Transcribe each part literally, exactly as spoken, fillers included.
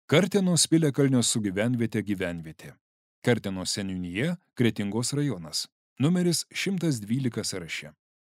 Kartenos piliakalnio su gyvenvietė gyvenvietė. Kartenos seniūnija, Kretingos rajonas. Numeris šimtas dvylika sąraše.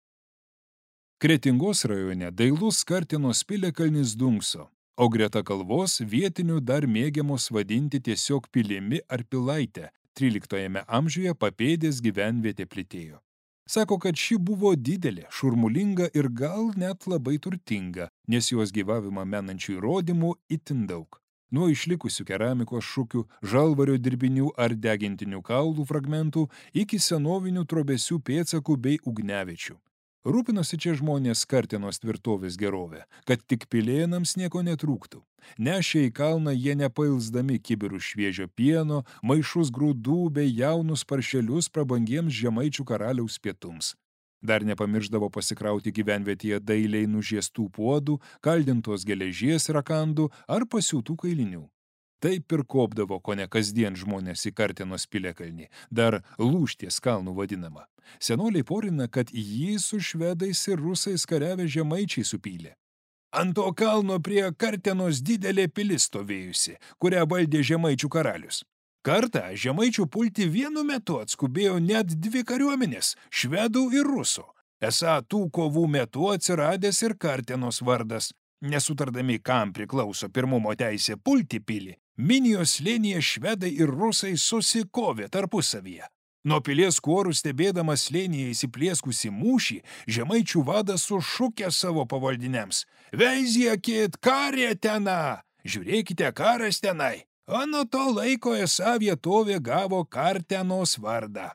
Kretingos rajone dailus Kartenos piliakalnis dunkso, o greta kalvos vietinių dar mėgiamos vadinti tiesiog pilimi ar pilaitė, tryliktajame amžiuje papėdės gyvenvietė plitėjo. Sako, kad ši buvo didelė, šurmulinga ir gal net labai turtinga, nes jos gyvavimą menančių įrodymų itin daug. Nuo išlikusių keramikos šukių, žalvario dirbinių ar degintinių kaulų fragmentų iki senovinių trobesių pėdsakų bei ugnevičių. Rūpinosi čia žmonės Kartenos tvirtovės gerovę, kad tik pilėnams nieko netrūktų. Nešė į kalną jie nepailsdami kibirų šviežio pieno, maišus grūdų bei jaunus paršelius prabangiems žemaičių karaliaus pietums. Dar nepamirždavo pasikrauti gyvenvietėje dailiai nužiestų puodų, kaldintos geležies rakandų ar pasiūtų kailinių. Taip ir kopdavo kone kasdien žmonės į Kartenos piliakalnį, dar Lūšties kalnų vadinama. Senoliai porina, kad jį su švedais ir rusais kariavę žemaičiai supylė. Ant to kalno prie Kartenos didelė pilis stovėjusi, kurią valdė žemaičių karalius. Kartą žemaičių pulti vienu metu atskubėjo net dvi kariuomenės – švedų ir rusų. Esą tų kovų metu atsiradęs ir Kartenos vardas. Nesutardami, kam priklauso pirmumo teisė pulti pilį, Minijos slėnyje švedai ir rusai susikovė tarpusavyje. Nuo pilies kuorų stebėdamas slėnyje įsiplieskusi mūšį, žemaičių vadas sušukė savo pavaldiniams: "Veizėkit karė tenai! Žiūrėkite, karas tenai!" O nuo to laiko esą vietovė gavo Kartenos vardą.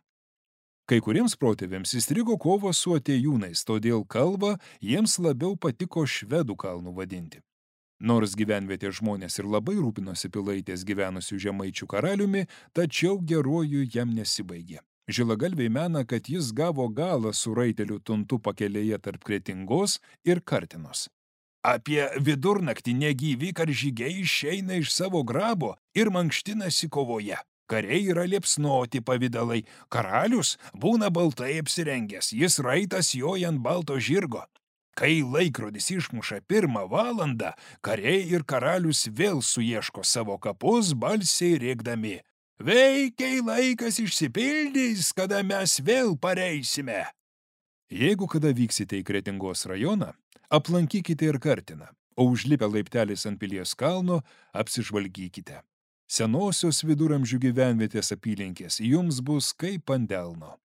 Kai kuriems protėviams įstrigo kovos su atėjūnais, todėl kalvą jiems labiau patiko švedų kalnų vadinti. Nors gyvenvietė žmonės ir labai rūpinosi pilaitės gyvenusių žemaičių karaliumi, tačiau geruoju jam nesibaigė. Žilagalviai mena, kad jis gavo galą su raitelių tuntu pakelėje tarp Kretingos ir Kartenos. Apie vidurnaktį negyvi karžygiai išeina iš savo grabo ir mankštinasi kovoje. Kariai yra liepsnoti pavidalai, karalius būna baltai apsirengęs, jis raitas joja ant balto žirgo. Kai laikrodis išmuša pirmą valandą, kariai ir karalius vėl suieško savo kapus balsiai rėkdami: "Veikiai laikas išsipildys, kada mes vėl pareisime." Jeigu kada vyksite į Kretingos rajoną, aplankykite ir Karteną, o užlipę laiptelis ant pilies kalno apsižvalgykite. Senosios viduramžių gyvenvietės apylinkės jums bus kaip ant delno.